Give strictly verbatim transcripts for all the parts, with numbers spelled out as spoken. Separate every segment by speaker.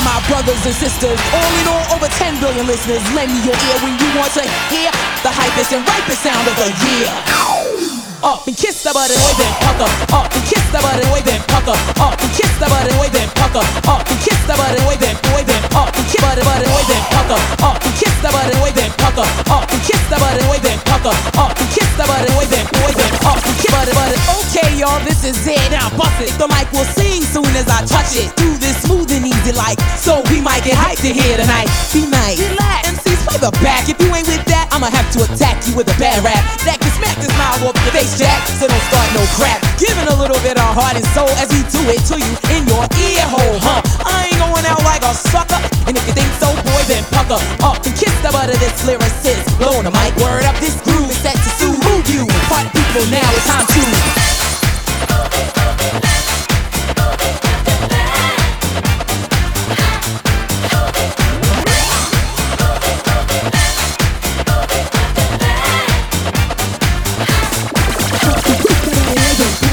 Speaker 1: are my brothers and sisters. All in all, over ten billion listeners. Lend me your ear when you want to hear the hypest and ripest sound of the year. Up and kiss the button, boy, then pucker. Up and kiss the button, boy, then pucker. Up and kiss the button, boy, then pucker. Up and kiss the button, boy, then boy, then up and kiss the button, boy, then pucker. Up and kiss the button, boy, then pucker. Up and kiss the button, boy, then pucker. Up and kiss the button, boy, then boy, then up and kiss the button. Okay, y'all, this is it. Now bust it. The mic will sing soon as I touch it. Do this smooth and easy like, so we might get hyped to hear tonight. Be nice, relax. M Cs play the back. If you ain't with that, I'ma have to attack you with a bad rap that can smack this mouth off your face, Jack. So don't start no crap. Giving a little bit of heart and soul as we do it to you in your ear hole, huh? I ain't going out like a sucker. And if you think so, boy, then pucker up and kiss the butt of this lyricist. Blow on the mic, word up, this groove is set to soothe you. Party people, now it's time to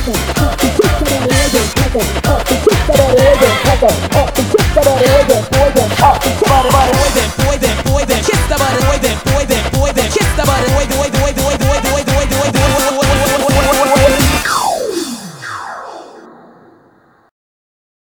Speaker 2: Up and kiss that boy, then pucker. Up and kiss that boy, then boy.